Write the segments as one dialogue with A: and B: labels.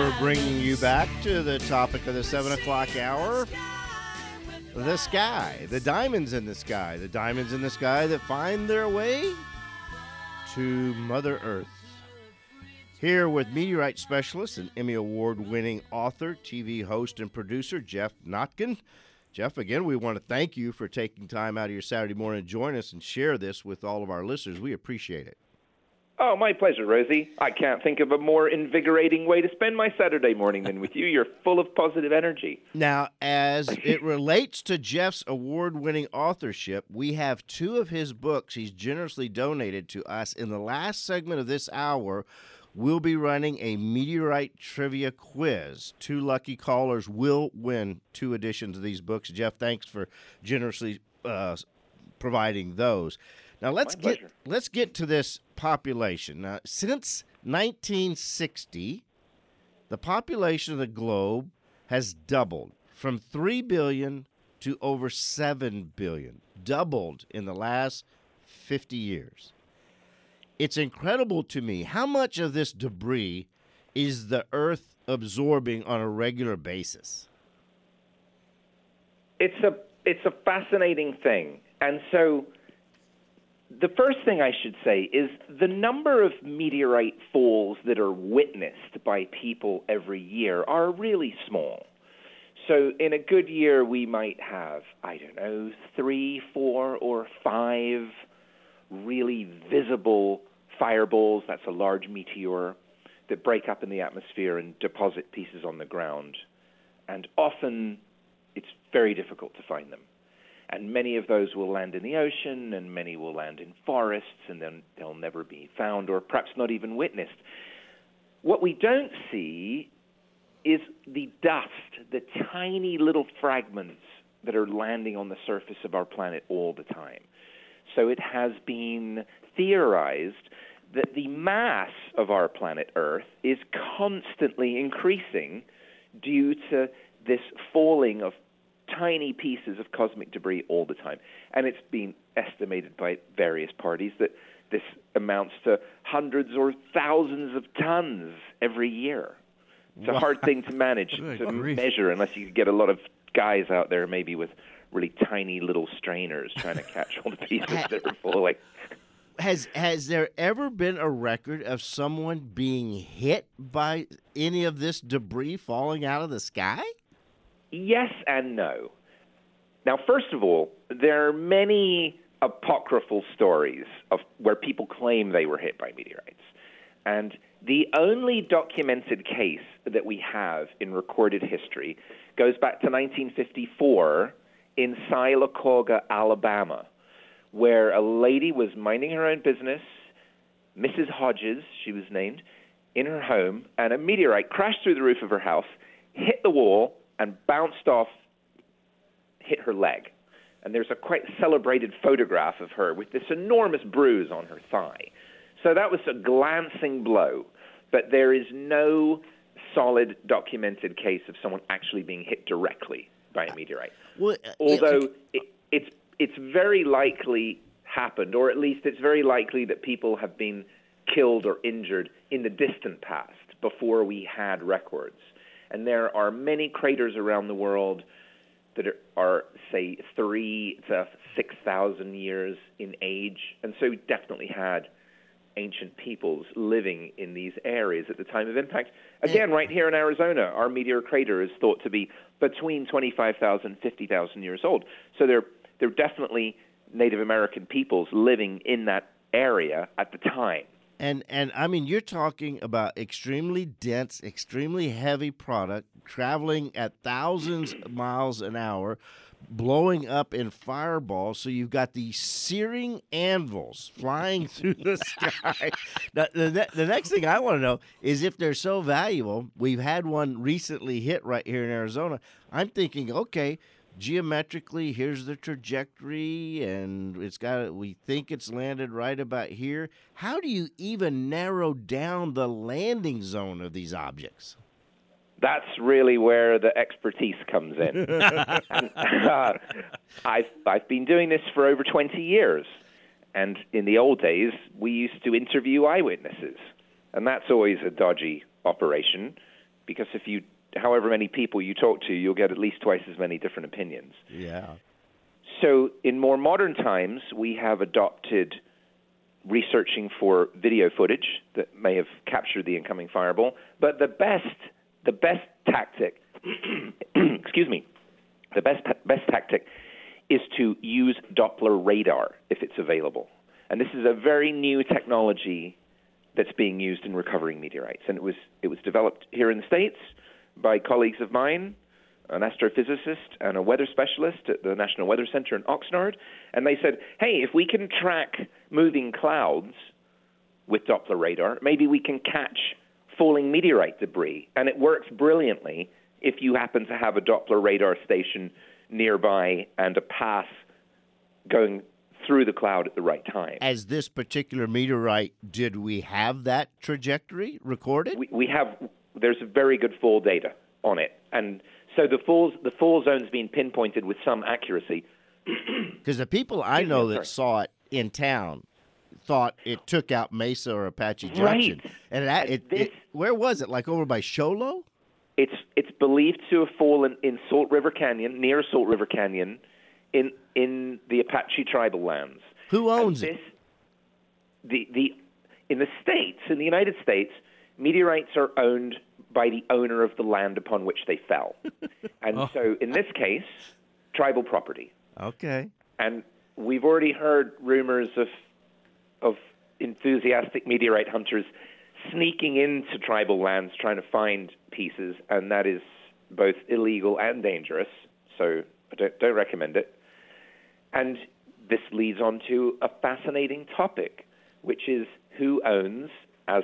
A: we're bringing you back to the topic of the 7 o'clock hour. The sky, the diamonds in the sky that find their way to Mother Earth. Here with meteorite specialist and Emmy Award-winning author, TV host, and producer, Jeff Notkin. Jeff, again, we want to thank you for taking time out of your Saturday morning to join us and share this with all of our listeners. We appreciate it.
B: Oh, my pleasure, Rosie. I can't think of a more invigorating way to spend my Saturday morning than with you. You're full of positive energy.
A: Now, as it relates to Jeff's award-winning authorship, we have two of his books he's generously donated to us. In the last segment of this hour, we'll be running a meteorite trivia quiz. Two lucky callers will win 2 editions of these books. Jeff, thanks for generously providing those. Now let's get to this population. Now, since 1960, the population of the globe has doubled from 3 billion to over 7 billion. Doubled in the last 50 years. It's incredible to me how much of this debris is the Earth absorbing on a regular basis.
B: It's a fascinating thing. And so the first thing I should say is the number of meteorite falls that are witnessed by people every year are really small. So in a good year, we might have, 3, 4, or 5 really visible fireballs. That's a large meteor that break up in the atmosphere and deposit pieces on the ground. And often it's very difficult to find them. And many of those will land in the ocean, and many will land in forests, and then they'll never be found or perhaps not even witnessed. What we don't see is the dust, the tiny little fragments that are landing on the surface of our planet all the time. So it has been theorized that the mass of our planet Earth is constantly increasing due to this falling of tiny pieces of cosmic debris all the time. And it's been estimated by various parties that this amounts to hundreds or thousands of tons every year. It's a hard thing to manage, to measure, unless you get a lot of guys out there maybe with really tiny little strainers trying to catch all the pieces that are falling.
A: Has there ever been a record of someone being hit by any of this debris falling out of the sky?
B: Yes and no. Now, first of all, there are many apocryphal stories of where people claim they were hit by meteorites. And the only documented case that we have in recorded history goes back to 1954 in Sylacauga, Alabama, where a lady was minding her own business, Mrs. Hodges, she was named, in her home, and a meteorite crashed through the roof of her house, hit the wall, and bounced off, hit her leg. And there's a quite celebrated photograph of her with this enormous bruise on her thigh. So that was a glancing blow, but there is no solid documented case of someone actually being hit directly by a meteorite. Although it's very likely happened, or at least it's very likely that people have been killed or injured in the distant past before we had records. And there are many craters around the world that are say, 3,000 to 6,000 years in age. And so we definitely had ancient peoples living in these areas at the time of impact. Again, right here in Arizona, our meteor crater is thought to be between 25,000 and 50,000 years old. So they're definitely Native American peoples living in that area at the time.
A: And I mean, you're talking about extremely dense, extremely heavy product traveling at thousands of miles an hour, blowing up in fireballs. So you've got these searing anvils flying through the sky. Now, the next thing I want to know is if they're so valuable. We've had one recently hit right here in Arizona. I'm thinking, okay, geometrically, here's the trajectory, and we think it's landed right about here. How do you even narrow down the landing zone of these objects?
B: That's really where the expertise comes in. I've been doing this for over 20 years, and in the old days, we used to interview eyewitnesses, and that's always a dodgy operation. because however many people you talk to, you'll get at least twice as many different opinions.
A: Yeah.
B: So in more modern times, we have adopted researching for video footage that may have captured the incoming fireball. But the best tactic, excuse me, the best tactic is to use Doppler radar if it's available. And this is a very new technology that's being used in recovering meteorites. And it was developed here in the States by colleagues of mine, an astrophysicist and a weather specialist at the National Weather Center in Oxnard. And they said, hey, if we can track moving clouds with Doppler radar, maybe we can catch falling meteorite debris. And it works brilliantly if you happen to have a Doppler radar station nearby and a path going through the cloud at the right time.
A: As this particular meteorite, did we have that trajectory recorded?
B: We have. There's very good fall data on it, and so the fall zone's been pinpointed with some accuracy.
A: Because the people I know that saw it in town thought it took out Mesa or Apache Junction.
B: Right.
A: And where was it? Like over by Show Low?
B: It's believed to have fallen in Salt River Canyon, near Salt River Canyon, in the Apache tribal lands.
A: Who owns it?
B: In the States, in the United States, meteorites are owned by the owner of the land upon which they fell. And so in this case, tribal property.
A: Okay.
B: And we've already heard rumors of enthusiastic meteorite hunters sneaking into tribal lands trying to find pieces, and that is both illegal and dangerous, so I don't recommend it. And this leads on to a fascinating topic, which is who owns, as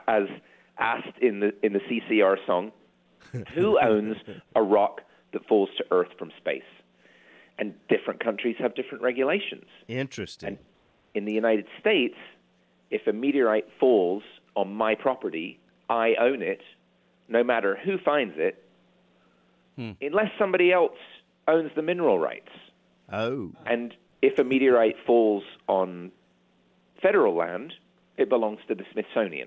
B: asked in the CCR song, who owns a rock that falls to Earth from space? And different countries have different regulations.
A: Interesting.
B: And in the United States, if a meteorite falls on my property, I own it, no matter who finds it, unless somebody else owns the mineral rights.
A: Oh.
B: And if a meteorite falls on federal land, it belongs to the Smithsonian.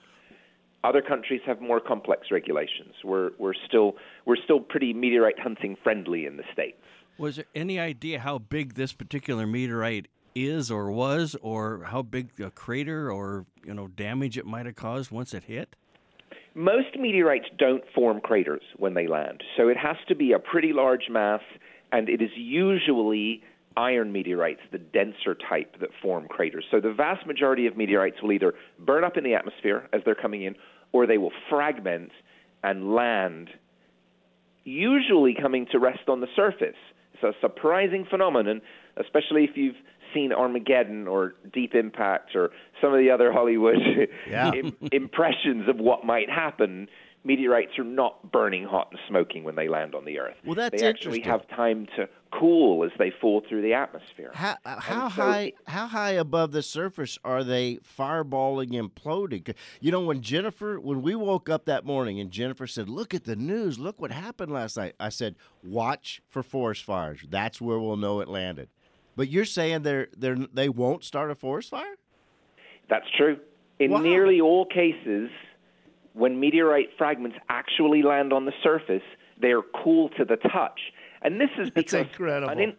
B: Other countries have more complex regulations. We're still pretty meteorite hunting friendly in the States.
C: Was there any idea how big this particular meteorite is or was, or how big a crater or damage it might have caused once it hit?
B: Most meteorites don't form craters when they land, so it has to be a pretty large mass, and it is usually iron meteorites, the denser type, that form craters. So the vast majority of meteorites will either burn up in the atmosphere as they're coming in, or they will fragment and land, usually coming to rest on the surface. It's a surprising phenomenon, especially if you've seen Armageddon or Deep Impact or some of the other Hollywood impressions of what might happen. Meteorites are not burning hot and smoking when they land on the Earth.
A: Well, that's
B: they actually have time to cool as they fall through the atmosphere.
A: How high above the surface are they fireballing, imploding? When we woke up that morning and Jennifer said, "Look at the news, look what happened last night," I said, "Watch for forest fires. That's where we'll know it landed." But you're saying they won't start a forest fire?
B: That's true. In nearly all cases, when meteorite fragments actually land on the surface, they are cool to the touch. And this is because...
A: That's incredible.
B: Isn't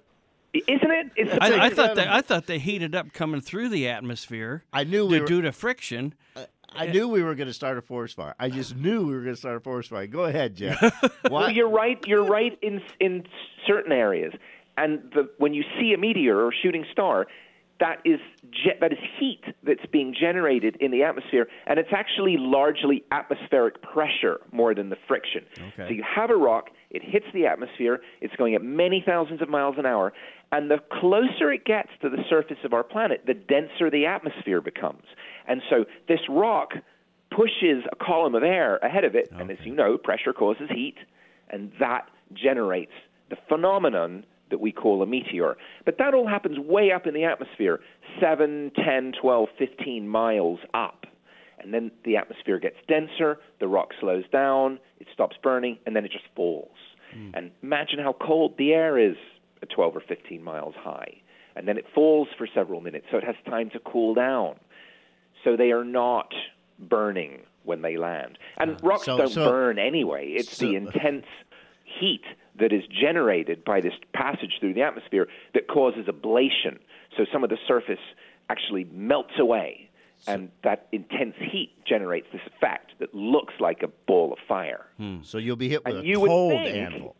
B: it?
C: I thought they heated up coming through the atmosphere. Due to friction.
A: I knew we were going to start a forest fire. I just knew we were going to start a forest fire. Go ahead, Jeff.
B: Well, you're right. You're right in certain areas. And when you see a meteor or shooting star, that is heat that's being generated in the atmosphere, and it's actually largely atmospheric pressure more than the friction.
C: Okay.
B: So you have a rock, it hits the atmosphere, it's going at many thousands of miles an hour, and the closer it gets to the surface of our planet, the denser the atmosphere becomes. And so this rock pushes a column of air ahead of it, and as you know, pressure causes heat, and that generates the phenomenon that we call a meteor. But that all happens way up in the atmosphere, 7, 10, 12, 15 miles up. And then the atmosphere gets denser, the rock slows down, it stops burning, and then it just falls. And imagine how cold the air is at 12 or 15 miles high. And then it falls for several minutes, so it has time to cool down. So they are not burning when they land. And rocks don't burn anyway. It's the intense heat that is generated by this passage through the atmosphere that causes ablation. So some of the surface actually melts away, and that intense heat generates this effect that looks like a ball of fire.
A: So you'll be hit with
B: And
A: a
B: you would
A: cold
B: think-
A: anvil.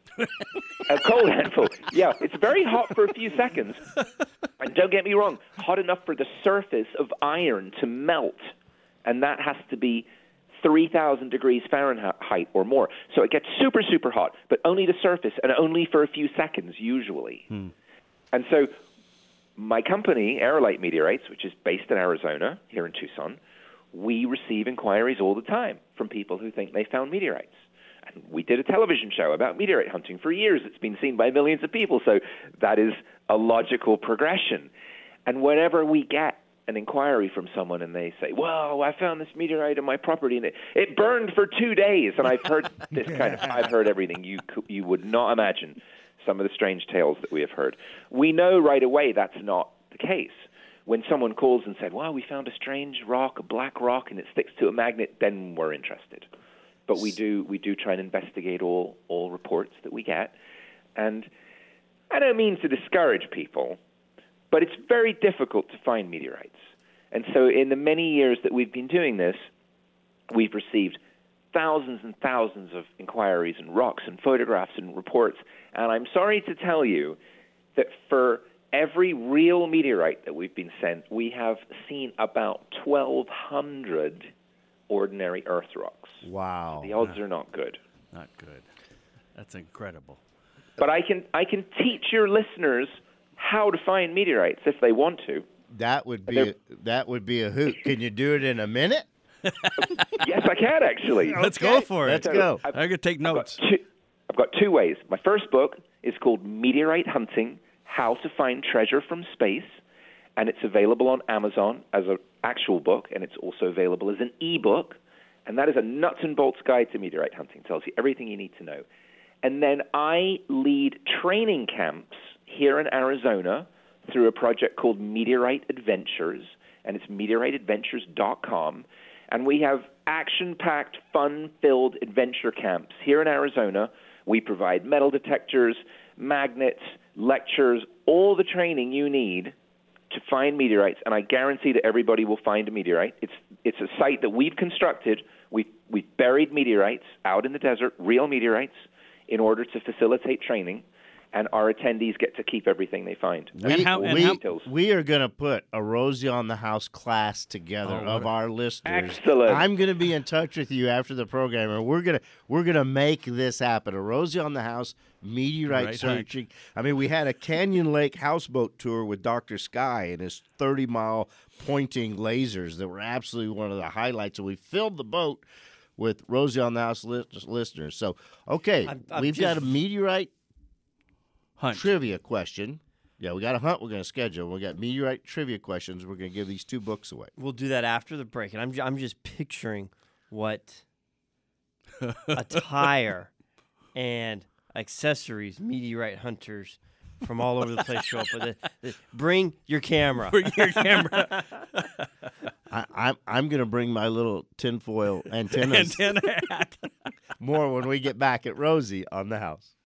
B: A cold handful. Yeah, it's very hot for a few seconds. And don't get me wrong, hot enough for the surface of iron to melt. And that has to be 3,000 degrees Fahrenheit or more. So it gets super, super hot, but only the surface and only for a few seconds usually. And so my company, Aerolite Meteorites, which is based in Arizona, here in Tucson, we receive inquiries all the time from people who think they found meteorites. And we did a television show about meteorite hunting for years. It's been seen by millions of people, so that is a logical progression. And whenever we get an inquiry from someone and they say, well, I found this meteorite on my property and it burned for 2 days, and I've heard this I've heard everything you would not imagine, some of the strange tales that we have heard. We know right away that's not the case. When someone calls and said, well, we found a strange rock, a black rock, and it sticks to a magnet, then we're interested. But we do try and investigate all reports that we get. And I don't mean to discourage people, but it's very difficult to find meteorites. And so in the many years that we've been doing this, we've received thousands and thousands of inquiries and rocks and photographs and reports. And I'm sorry to tell you that for every real meteorite that we've been sent, we have seen about 1,200 ordinary Earth rocks.
A: Wow.
B: The odds are not good.
C: Not good. That's incredible.
B: But I can teach your listeners how to find meteorites if they want to.
A: That would be a hoot. Can you do it in a minute?
B: Yes, I can actually.
C: Let's go for it.
A: Let's go.
C: I could take notes.
B: I've got two ways. My first book is called Meteorite Hunting: How to Find Treasure from Space, and it's available on Amazon as an actual book, and it's also available as an ebook. And that is a nuts and bolts guide to meteorite hunting. It tells you everything you need to know. And then I lead training camps here in Arizona through a project called Meteorite Adventures, and it's meteoriteadventures.com. And we have action-packed, fun-filled adventure camps here in Arizona. We provide metal detectors, magnets, lectures, all the training you need to find meteorites, and I guarantee that everybody will find a meteorite. It's a site that we've constructed. We've buried meteorites out in the desert, real meteorites, in order to facilitate training, and our attendees get to keep everything they find.
A: We are going to put a Rosie on the House class together of our listeners.
B: Excellent.
A: I'm going to be in touch with you after the program, and we're gonna make this happen. A Rosie on the House meteorite searching. I mean, we had a Canyon Lake houseboat tour with Dr. Sky and his 30-mile pointing lasers that were absolutely one of the highlights, and we filled the boat with Rosie on the House listeners. So, okay, we've got a meteorite
C: Hunt.
A: Trivia question. Yeah, we got a hunt we're going to schedule. We got meteorite trivia questions. We're going to give these 2 books away.
D: We'll do that after the break. And I'm just picturing what attire and accessories meteorite hunters from all over the place show up with. Bring your camera.
C: Bring your camera.
A: I'm going to bring my little tinfoil antennas.
C: Antenna hat.
A: More when we get back at Rosie on the House.